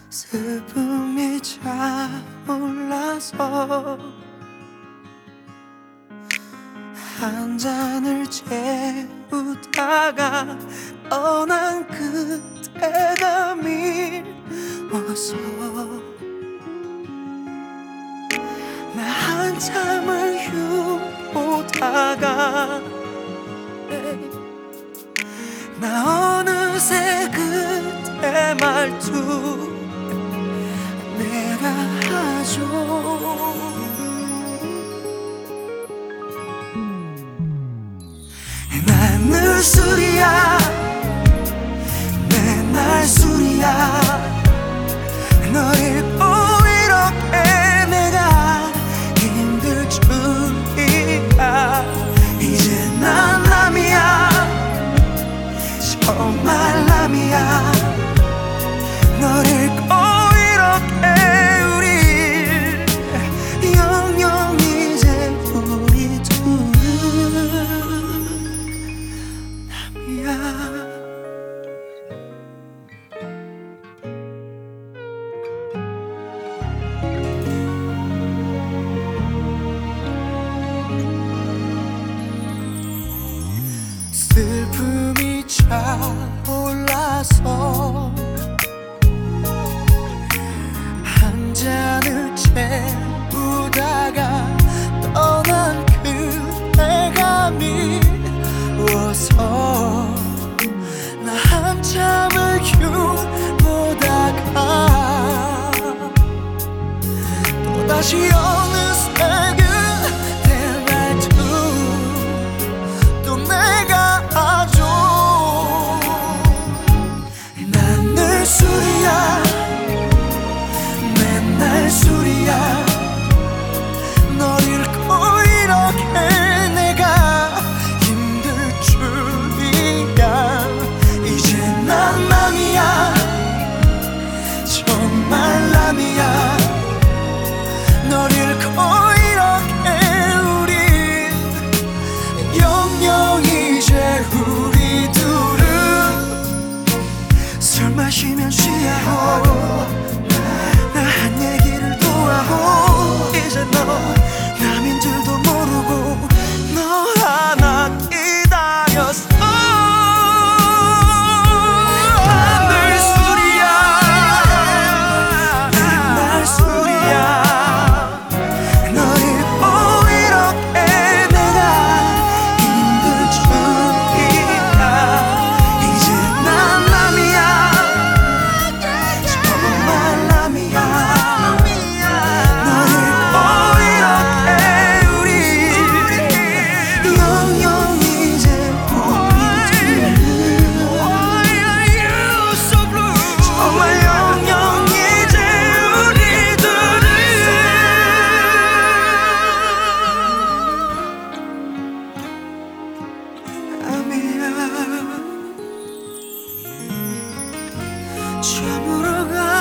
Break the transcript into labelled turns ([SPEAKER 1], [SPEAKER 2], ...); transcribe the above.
[SPEAKER 1] 슬픔이 차올라서 한 잔을 채우다가 떠난 그때가 미워서 나 한참을 휴보다가 나 어느새 그때 말투 내가 하죠. 난 늘 술이야, 맨날 술이야. 널 잃고 이렇게 내가 힘들 줄이야. 이제 난 남이야, 정말 남이야. 널 잃고 이렇게 우리 영영 이제 우리 둘은 남이야. 슬픔이 차올라서 한 잔을 채우다가 떠난 그때가 미워서 나 한참을 휴보다가 또다시 어느새 그때 말투 또 내가 하죠. 난 늘 술이야, 맨날 술이야. 널 잃고 이렇게 내가 힘들 줄이야. 이제 난 남이야, 정말 남이야. 널 잃고 이렇게 우리 영영 이제 우리 둘은 술 마시면 취하고 나 한 얘기를 또 하고 이제 너 남인 줄도 모르고 너 하나 기다렸어. 늘 술이야, 맨날 술이야. 널 잃고 이렇게 내가 힘들 줄이야. 이제 난 남이야, 정말 남이야. 널 잃고 이렇게 우리 영영 이제 우리 둘은 정말 영영 이제 우리 둘은 남이야. 처음으로 가